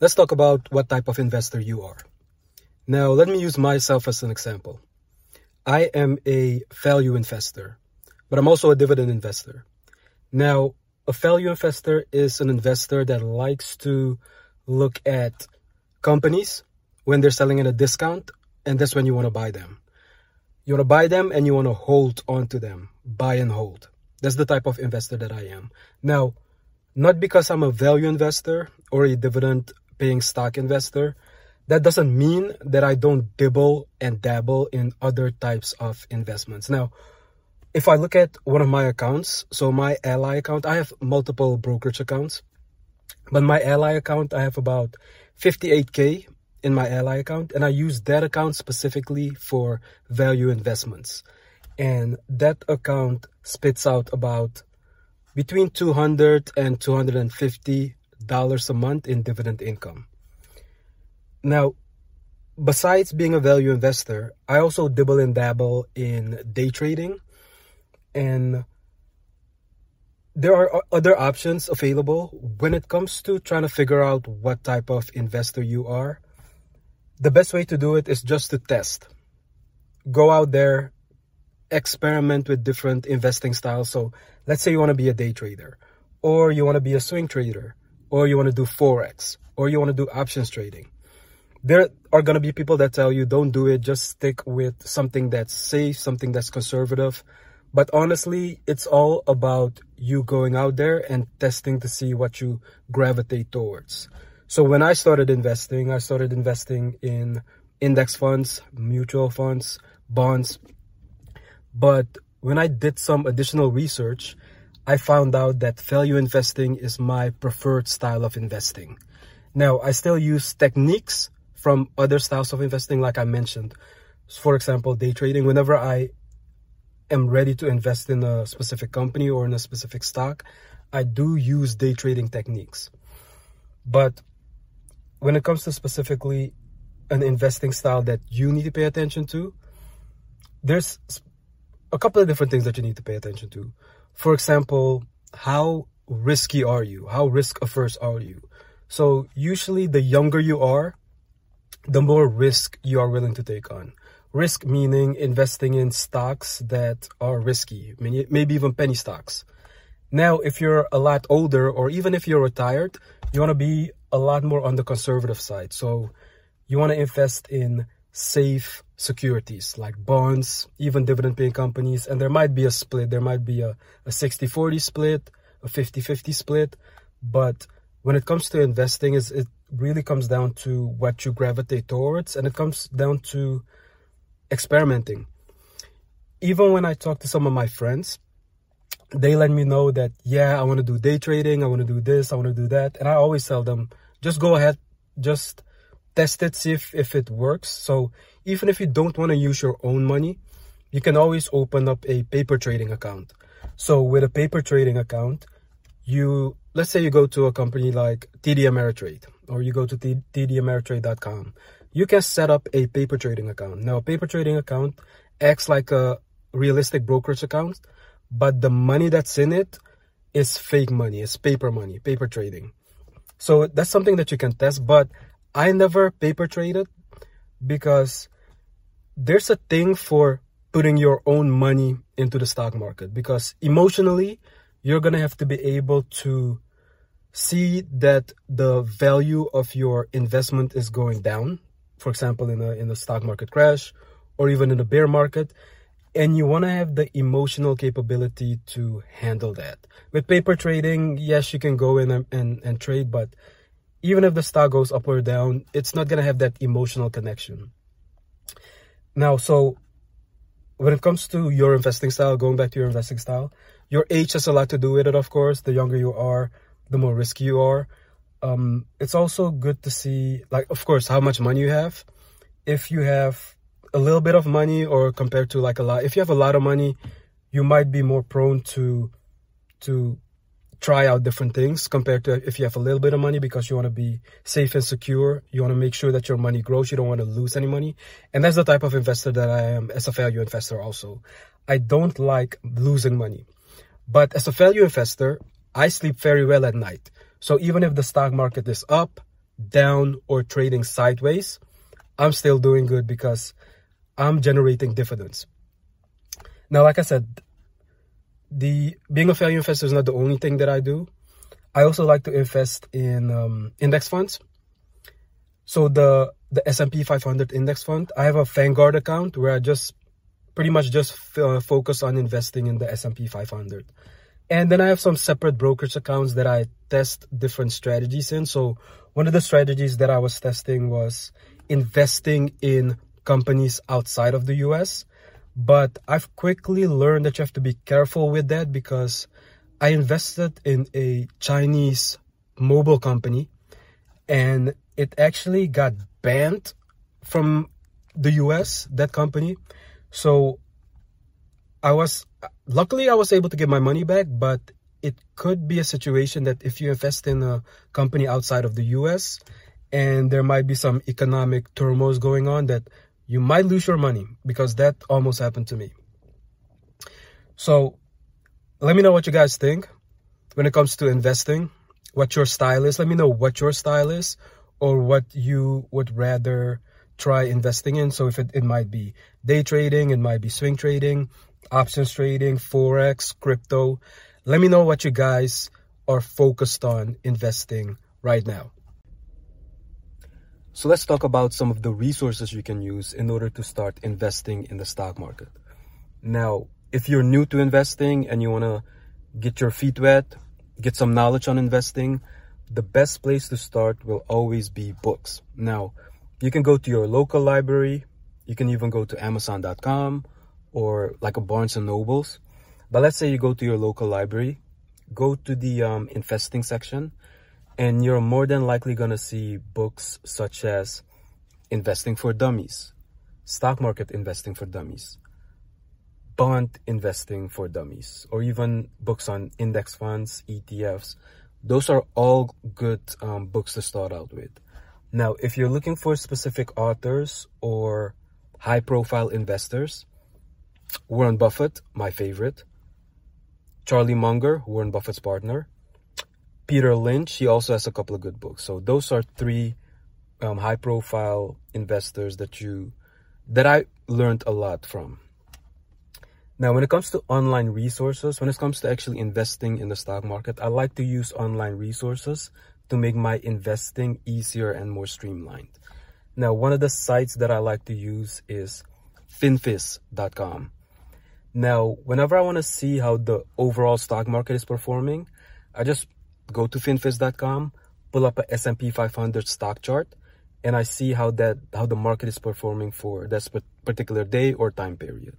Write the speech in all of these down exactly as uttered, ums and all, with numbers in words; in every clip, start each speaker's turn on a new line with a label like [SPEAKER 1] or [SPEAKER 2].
[SPEAKER 1] Let's talk about what type of investor you are. Now, let me use myself as an example. I am a value investor, but I'm also a dividend investor. Now, a value investor is an investor that likes to look at companies when they're selling at a discount, and that's when you want to buy them. You want to buy them and you want to hold on to them, buy and hold. That's the type of investor that I am. Now, not because I'm a value investor or a dividend paying stock investor, that doesn't mean that I don't dibble and dabble in other types of investments. Now, if I look at one of my accounts, so my Ally account, I have multiple brokerage accounts, but my Ally account, I have about fifty-eight K in my Ally account, and I use that account specifically for value investments. And that account spits out about between two hundred and two hundred fifty dollars a month in dividend income. Now, besides being a value investor, I also dibble and dabble in day trading, and there are other options available when it comes to trying to figure out what type of investor you are. The best way to do it is just to test. Go out there, experiment with different investing styles. So let's say you want to be a day trader, or you want to be a swing trader, or you want to do Forex, or you want to do options trading. There are going to be people that tell you, don't do it, just stick with something that's safe, something that's conservative. But honestly, it's all about you going out there and testing to see what you gravitate towards. So when I started investing, I started investing in index funds, mutual funds, bonds. But when I did some additional research, I found out that value investing is my preferred style of investing. Now, I still use techniques from other styles of investing, like I mentioned. For example, day trading. Whenever I am ready to invest in a specific company or in a specific stock, I do use day trading techniques. But when it comes to specifically an investing style that you need to pay attention to, there's a couple of different things that you need to pay attention to. For example, how risky are you? How risk averse are you? So usually the younger you are, the more risk you are willing to take on. Risk meaning investing in stocks that are risky, maybe even penny stocks. Now, if you're a lot older, or even if you're retired, you want to be a lot more on the conservative side. So you want to invest in safe securities like bonds, even dividend paying companies. And there might be a split. There might be a, a sixty forty split, a fifty fifty split. But when it comes to investing, is it really comes down to what you gravitate towards, and it comes down to experimenting. Even when I talk to some of my friends, they let me know that, yeah, I want to do day trading, I want to do this, I want to do that. And I always tell them, just go ahead, just test it, see if, if it works. So even if you don't want to use your own money, you can always open up a paper trading account. So with a paper trading account, you, let's say you go to a company like T D Ameritrade, or you go to T D Ameritrade dot com. You can set up a paper trading account. Now, a paper trading account acts like a realistic brokerage account, but the money that's in it is fake money. It's paper money, paper trading. So that's something that you can test, but I never paper traded because there's a thing for putting your own money into the stock market, because emotionally, you're going to have to be able to see that the value of your investment is going down. For example, in a in a stock market crash, or even in a bear market, and you want to have the emotional capability to handle that. With paper trading, yes, you can go in and, and, and trade, but even if the stock goes up or down, it's not going to have that emotional connection. Now, so when it comes to your investing style, going back to your investing style, your age has a lot to do with it, of course. The younger you are, the more risky you are. Um, it's also good to see, like, of course, how much money you have. If you have a little bit of money, or compared to like a lot, if you have a lot of money, you might be more prone to to try out different things compared to if you have a little bit of money, because you want to be safe and secure. You want to make sure that your money grows. You don't want to lose any money. And that's the type of investor that I am as a value investor also. I don't like losing money. But as a value investor, I sleep very well at night. So even if the stock market is up, down or trading sideways, I'm still doing good because I'm generating dividends. Now, like I said, the being a value investor is not the only thing that I do. I also like to invest in um, index funds. So the the S and P five hundred index fund, I have a Vanguard account where I just pretty much just uh, focus on investing in the S and P five hundred. And then I have some separate brokerage accounts that I test different strategies in. So one of the strategies that I was testing was investing in companies outside of the U S. But I've quickly learned that you have to be careful with that because I invested in a Chinese mobile company and it actually got banned from the U S, that company. So I was, luckily I was able to get my money back, but it could be a situation that if you invest in a company outside of the U S and there might be some economic turmoil going on, that you might lose your money, because that almost happened to me. So let me know what you guys think when it comes to investing, what your style is. Let me know what your style is or what you would rather try investing in. So if it, it might be day trading, it might be swing trading, options trading, Forex, crypto. Let me know what you guys are focused on investing right now. So let's talk about some of the resources you can use in order to start investing in the stock market. Now, if you're new to investing and you want to get your feet wet, get some knowledge on investing, the best place to start will always be books. Now, you can go to your local library. You can even go to Amazon dot com or like a Barnes and Nobles. But let's say you go to your local library, go to the um, investing section, and you're more than likely going to see books such as Investing for Dummies, Stock Market Investing for Dummies, Bond Investing for Dummies, or even books on index funds, E T Fs. Those are all good um, books to start out with. Now, if you're looking for specific authors or high-profile investors, Warren Buffett, my favorite, Charlie Munger, Warren Buffett's partner, Peter Lynch, he also has a couple of good books. So those are three um, high-profile investors that you that I learned a lot from. Now, when it comes to online resources, when it comes to actually investing in the stock market, I like to use online resources to make my investing easier and more streamlined. Now, one of the sites that I like to use is finviz dot com. Now, whenever I want to see how the overall stock market is performing, I just go to finviz dot com, pull up a S and P five hundred stock chart, and I see how that how the market is performing for that particular day or time period.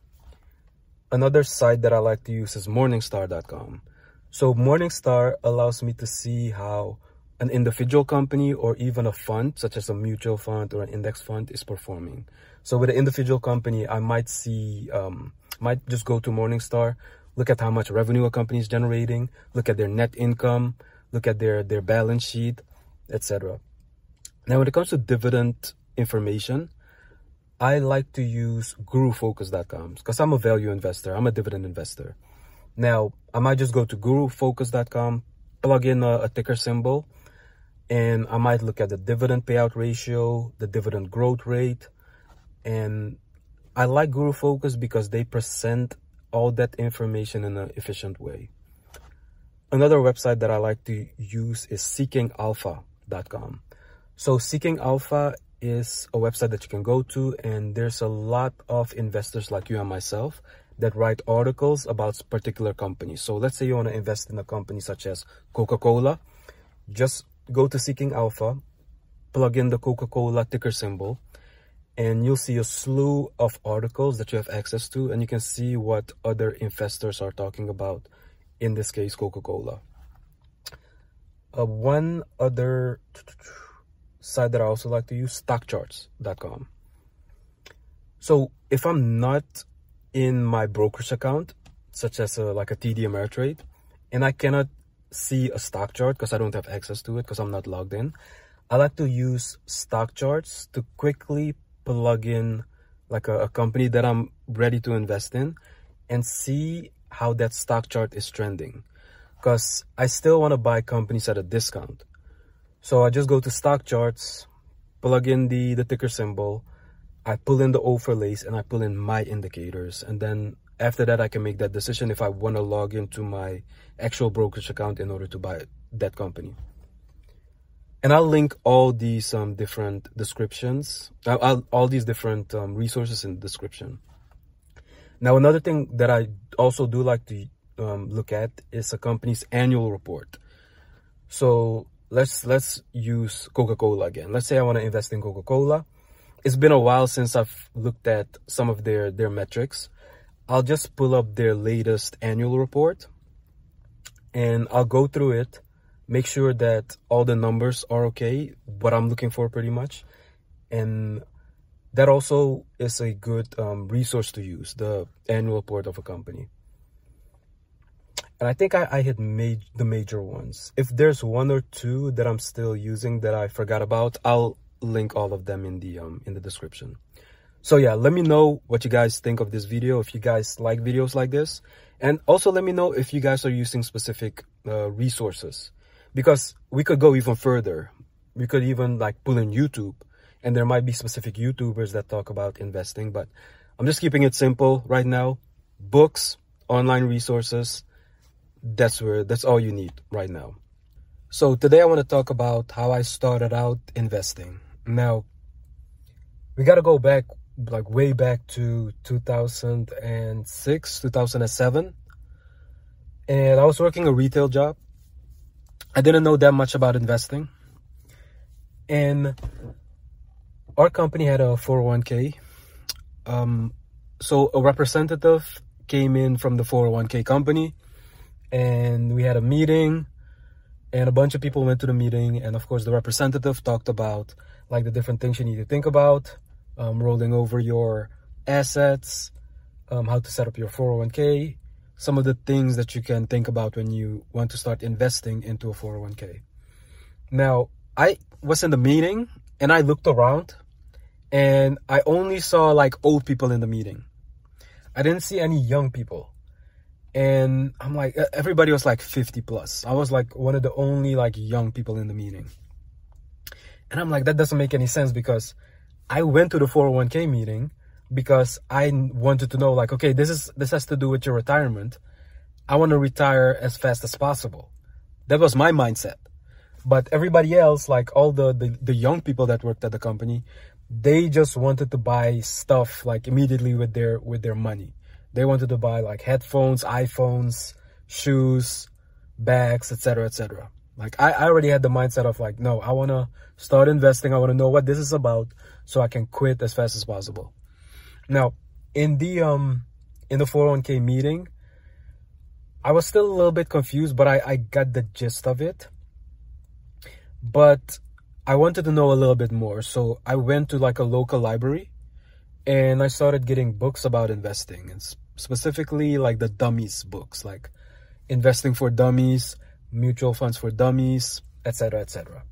[SPEAKER 1] Another site that I like to use is morningstar dot com. So Morningstar allows me to see how an individual company or even a fund, such as a mutual fund or an index fund, is performing. So with an individual company, I might see, um, might just go to Morningstar, look at how much revenue a company is generating, look at their net income, look at their, their balance sheet, et cetera. Now, when it comes to dividend information, I like to use guru focus dot com because I'm a value investor. I'm a dividend investor. Now, I might just go to guru focus dot com, plug in a, a ticker symbol, and I might look at the dividend payout ratio, the dividend growth rate. And I like GuruFocus because they present all that information in an efficient way. Another website that I like to use is seeking alpha dot com. So Seeking Alpha is a website that you can go to, and there's a lot of investors like you and myself that write articles about particular companies. So let's say you want to invest in a company such as Coca-Cola. Just go to Seeking Alpha, plug in the Coca-Cola ticker symbol, and you'll see a slew of articles that you have access to, and you can see what other investors are talking about, in this case, Coca-Cola. Uh, one other site that I also like to use, stock charts dot com. So if I'm not in my brokerage account, such as a, like a T D Ameritrade, and I cannot see a stock chart because I don't have access to it because I'm not logged in, I like to use stock charts to quickly plug in like a, a company that I'm ready to invest in and see how that stock chart is trending, because I still want to buy companies at a discount. So I just go to stock charts, plug in the, the ticker symbol, I pull in the overlays, and I pull in my indicators. And then after that, I can make that decision if I want to log into my actual brokerage account in order to buy that company. And I'll link all these um, different descriptions, uh, I'll, all these different um, resources in the description. Now, another thing that I also do like to um, look at is a company's annual report. So let's let's use Coca-Cola again. Let's say I want to invest in Coca-Cola. It's been a while since I've looked at some of their, their metrics. I'll just pull up their latest annual report and I'll go through it, make sure that all the numbers are okay, what I'm looking for pretty much. And that also is a good um, resource to use, the annual report of a company. And I think I, I had made the major ones. If there's one or two that I'm still using that I forgot about, I'll link all of them in the um in the description. So yeah, let me know what you guys think of this video, if you guys like videos like this, and also let me know if you guys are using specific uh, resources, because we could go even further. We could even like pull in YouTube, and there might be specific YouTubers that talk about investing, but I'm just keeping it simple right now. Books, online resources, that's where that's all you need right now. So today I want to talk about how I started out investing. Now, we got to go back, like way back to two thousand six, two thousand seven. And I was working a retail job. I didn't know that much about investing. And our company had a four oh one k. Um, so a representative came in from the four oh one k company, and we had a meeting, and a bunch of people went to the meeting. And of course, the representative talked about like the different things you need to think about, um, rolling over your assets, um, how to set up your four oh one k, some of the things that you can think about when you want to start investing into a four oh one k. Now, I was in the meeting and I looked around and I only saw like old people in the meeting. I didn't see any young people. And I'm like, everybody was like fifty plus. I was like one of the only like young people in the meeting. And I'm like, that doesn't make any sense, because I went to the four oh one k meeting because I wanted to know like, okay, this is this has to do with your retirement. I want to retire as fast as possible. That was my mindset. But everybody else, like all the, the, the young people that worked at the company, they just wanted to buy stuff like immediately with their with their money. They wanted to buy like headphones, iPhones, shoes, bags, et cetera, et cetera. Like I, I already had the mindset of like, no, I want to start investing. I want to know what this is about so I can quit as fast as possible. Now, in the um in the four oh one k meeting, I was still a little bit confused, but I, I got the gist of it. But I wanted to know a little bit more. So I went to like a local library and I started getting books about investing, and specifically like the dummies books, like Investing for Dummies, Mutual Funds for Dummies, et cetera, et cetera.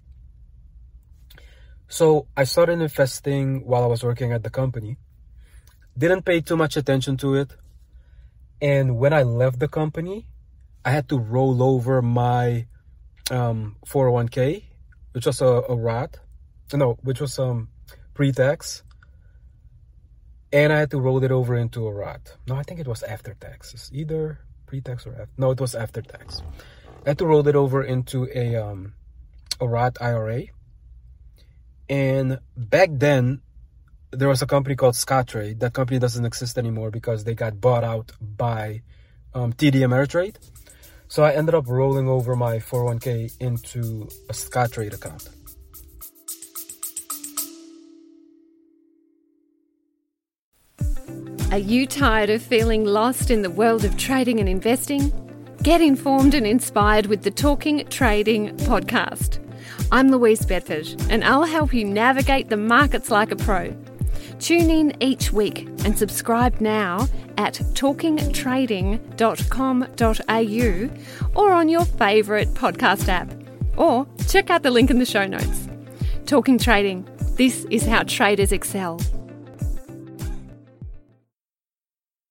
[SPEAKER 1] So I started investing while I was working at the company. Didn't pay too much attention to it. And when I left the company, I had to roll over my um, four oh one k, which was a, a Roth, no, which was um pre-tax. And I had to roll it over into a Roth. No, I think it was after tax. It's either pre-tax or after. No, it was after tax. I had to roll it over into a um a Roth I R A. And back then, there was a company called Scottrade. That company doesn't exist anymore because they got bought out by um, T D Ameritrade. So I ended up rolling over my four oh one k into a Scottrade account.
[SPEAKER 2] Are you tired of feeling lost in the world of trading and investing? Get informed and inspired with the Talking Trading podcast. I'm Louise Bedford, and I'll help you navigate the markets like a pro. Tune in each week and subscribe now at talking trading dot com dot a u or on your favourite podcast app. Or check out the link in the show notes. Talking Trading. This is how traders excel.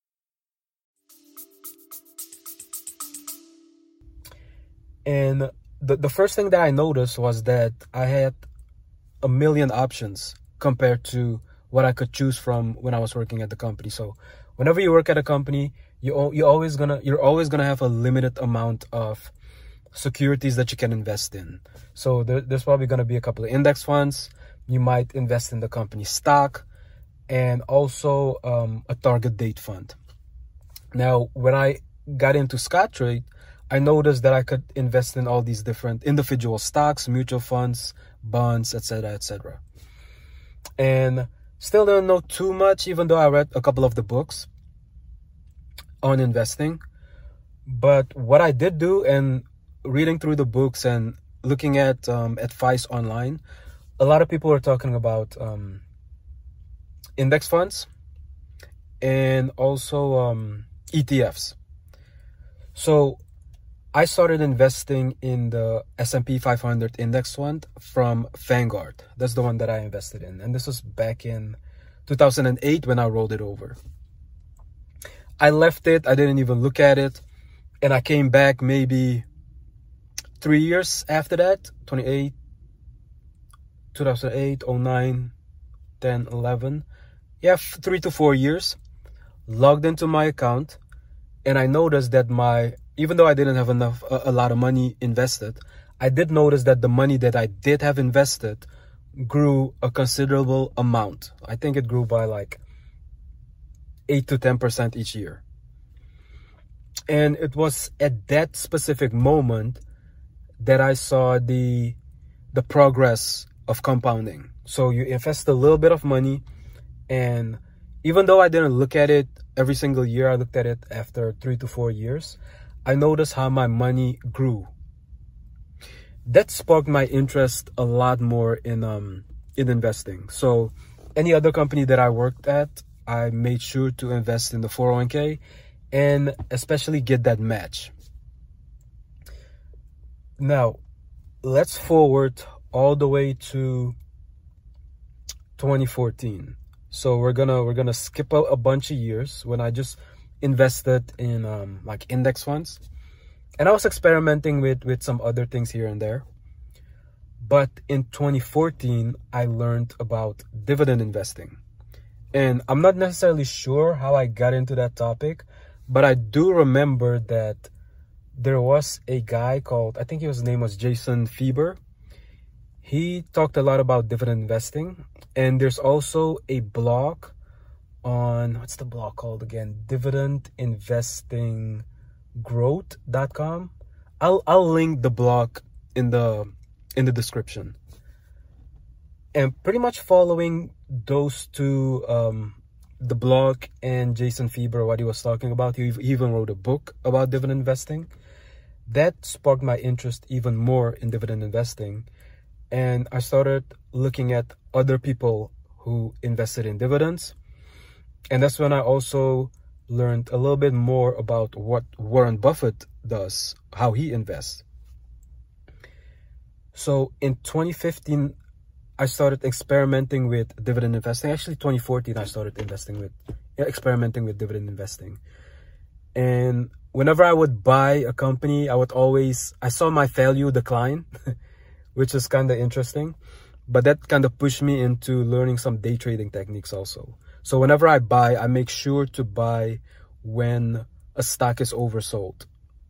[SPEAKER 1] And the, the first thing that I noticed was that I had a million options compared to what I could choose from when I was working at the company. So whenever you work at a company, you you always gonna you're always gonna have a limited amount of securities that you can invest in. So there, there's probably gonna be a couple of index funds. You might invest in the company stock, and also um, a target date fund. Now, when I got into Scottrade, I noticed that I could invest in all these different individual stocks, mutual funds, bonds, et cetera, et cetera. And still don't know too much, even though I read a couple of the books on investing. But what I did do, and reading through the books and looking at um, advice online, a lot of people are talking about um, index funds and also um, E T Fs. So I started investing in the S and P five hundred index fund from Vanguard. That's the one that I invested in. And this was back in two thousand eight when I rolled it over. I left it. I didn't even look at it. And I came back maybe three years after that, twenty-eight, two thousand eight, oh nine, ten, eleven. Yeah, three to four years. Logged into my account. And I noticed that my, even though I didn't have enough, a, a lot of money invested, I did notice that the money that I did have invested grew a considerable amount. I think it grew by like eight to ten percent each year. And it was at that specific moment that I saw the the progress of compounding. So you invest a little bit of money, and even though I didn't look at it every single year, I looked at it after three to four years, I noticed how my money grew. That sparked my interest a lot more in um in investing. So any other company that I worked at, I made sure to invest in the four oh one k and especially get that match. Now, let's forward all the way to twenty fourteen. So we're gonna we're gonna skip a, a bunch of years when I just invested in um, like index funds, and I was experimenting with with some other things here and there. But in twenty fourteen, I learned about dividend investing, and I'm not necessarily sure how I got into that topic, but I do remember that there was a guy called, I think his name was Jason Fieber. He talked a lot about dividend investing. And there's also a blog on, what's the blog called again? dividend investing growth dot com. I'll I'll link the blog in the in the description. And pretty much following those two, um, the blog and Jason Fieber, what he was talking about, he, he even wrote a book about dividend investing. That sparked my interest even more in dividend investing. And I started looking at other people who invested in dividends. And that's when I also learned a little bit more about what Warren Buffett does, how he invests. So in twenty fifteen, I started experimenting with dividend investing. Actually, twenty fourteen, I started investing with, experimenting with dividend investing. And whenever I would buy a company, I would always, I saw my value decline, which is kind of interesting. But that kind of pushed me into learning some day trading techniques also. So whenever I buy, I make sure to buy when a stock is oversold.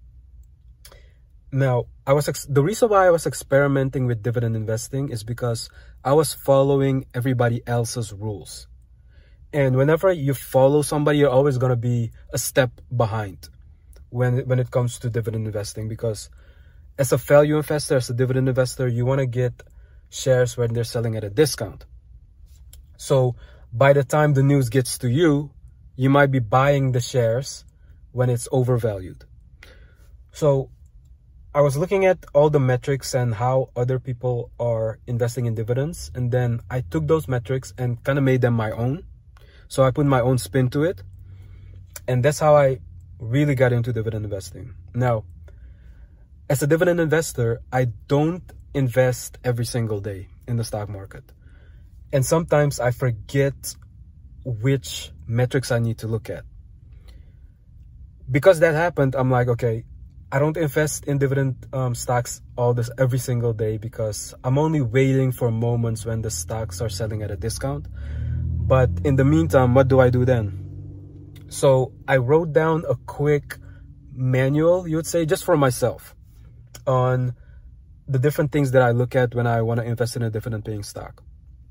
[SPEAKER 1] Now, I was ex- the reason why I was experimenting with dividend investing is because I was following everybody else's rules. And whenever you follow somebody, you're always going to be a step behind when, when it comes to dividend investing. Because as a value investor, as a dividend investor, you want to get shares when they're selling at a discount. So by the time the news gets to you, you might be buying the shares when it's overvalued. So I was looking at all the metrics and how other people are investing in dividends. And then I took those metrics and kind of made them my own. So I put my own spin to it. And that's how I really got into dividend investing. Now, as a dividend investor, I don't invest every single day in the stock market. And sometimes I forget which metrics I need to look at. Because that happened, I'm like, okay, I don't invest in dividend um, stocks all this every single day because I'm only waiting for moments when the stocks are selling at a discount. But in the meantime, what do I do then? So I wrote down a quick manual, you would say, just for myself on the different things that I look at when I want to invest in a dividend paying stock.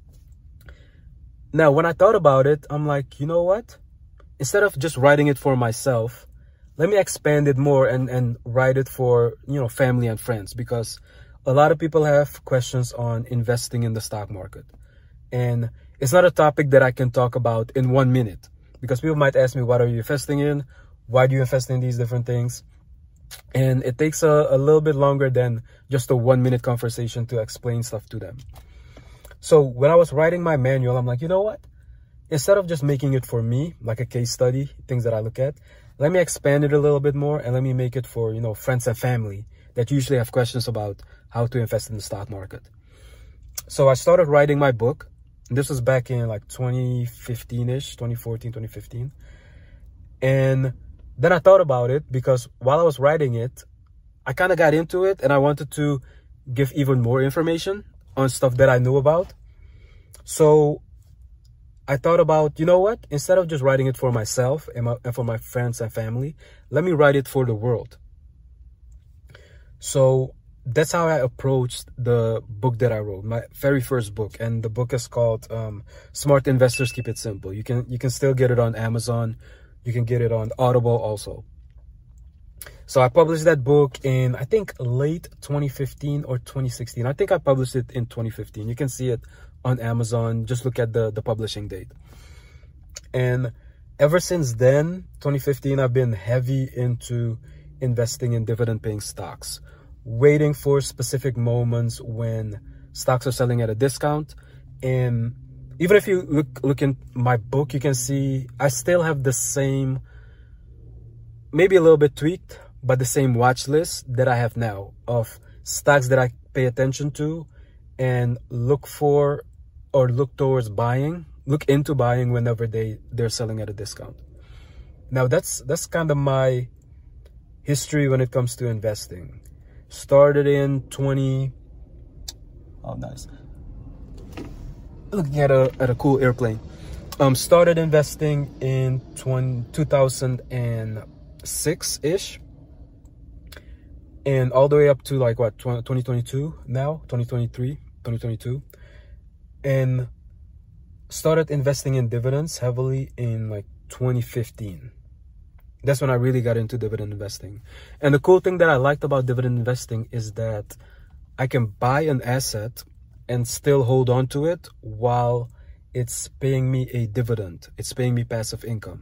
[SPEAKER 1] Now, when I thought about it, I'm like, you know what? Instead of just writing it for myself, let me expand it more and, and write it for, you know, family and friends, because a lot of people have questions on investing in the stock market. And it's not a topic that I can talk about in one minute, because people might ask me, what are you investing in? Why do you invest in these different things? And it takes a, a little bit longer than just a one minute conversation to explain stuff to them. So when I was writing my manual, I'm like, you know what? Instead of just making it for me, like a case study, things that I look at, let me expand it a little bit more and let me make it for, you know, friends and family that usually have questions about how to invest in the stock market. So I started writing my book. This was back in like twenty fifteen-ish, twenty fourteen, twenty fifteen. And then I thought about it because while I was writing it, I kind of got into it and I wanted to give even more information on stuff that I knew about. So I thought about, you know what? Instead of just writing it for myself and, my, and for my friends and family, let me write it for the world. So that's how I approached the book that I wrote, my very first book. And the book is called um, Smart Investors Keep It Simple. You can, you can still get it on Amazon. You can get it on Audible also. So I published that book in, I think, late twenty fifteen or twenty sixteen. I think I published it in twenty fifteen. You can see it on Amazon. Just look at the, the publishing date. And ever since then, twenty fifteen, I've been heavy into investing in dividend-paying stocks, waiting for specific moments when stocks are selling at a discount. And even if you look, look in my book, you can see I still have the same, maybe a little bit tweaked, but the same watch list that I have now of stocks that I pay attention to and look for or look towards buying, look into buying whenever they, they're selling at a discount. Now that's, that's kind of my history when it comes to investing. Started in twenty, oh nice. Looking at a, at a cool airplane. Um, started investing in twenty, two thousand six-ish. And all the way up to like what, twenty twenty-two now, twenty twenty-three, twenty twenty-two. And started investing in dividends heavily in like twenty fifteen. That's when I really got into dividend investing. And the cool thing that I liked about dividend investing is that I can buy an asset and still hold on to it while it's paying me a dividend. It's paying me passive income.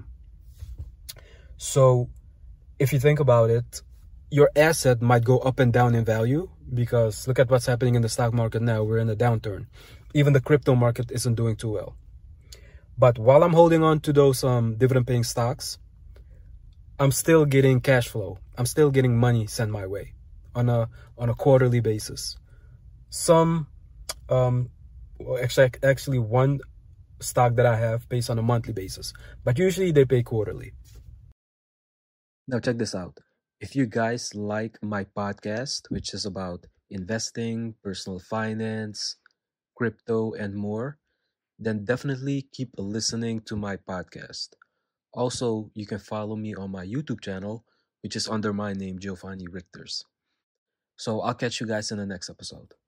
[SPEAKER 1] So if you think about it, your asset might go up and down in value because look at what's happening in the stock market now. We're in a downturn. Even the crypto market isn't doing too well. But while I'm holding on to those um, dividend-paying stocks, I'm still getting cash flow. I'm still getting money sent my way on a on a quarterly basis. Some, um, well, actually, actually one stock that I have pays on a monthly basis, but usually they pay quarterly. Now check this out. If you guys like my podcast, which is about investing, personal finance, crypto, and more, then definitely keep listening to my podcast. Also, you can follow me on my YouTube channel, which is under my name, Giovanni Richters. So I'll catch you guys in the next episode.